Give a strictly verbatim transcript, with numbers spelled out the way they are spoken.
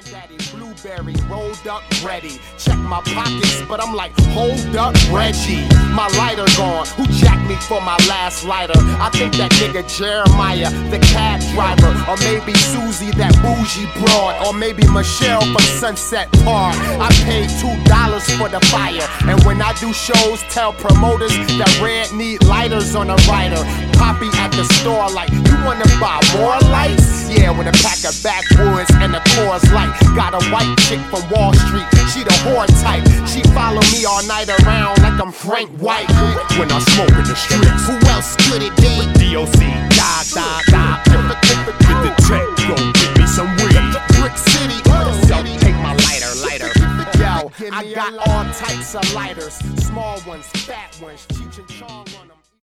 Daddy Blueberry rolled up ready. Check my pockets, but I'm like, hold up, Reggie. My lighter gone. Who jacked me for my last lighter? I think that nigga Jeremiah, the cab driver, or maybe Susie, that bougie broad, or maybe Michelle from Sunset Park. I paid two dollars for the fire, and when I do shows, tell promoters that Red need lighters on a rider. Poppy at the store like, you wanna buy more lights? Yeah, with a pack of backwoods and a Coors Light. Got a white chick from Wall Street, she the whore type. She follow me all night around like I'm Frank White. When I smoke in the streets, who else could it be? D O C, Da da da. get the tech, go get me some weed. Brick City, yo, take my lighter, lighter. Yo, I got all types of lighters, small ones, fat ones, Cheech and Chong on them.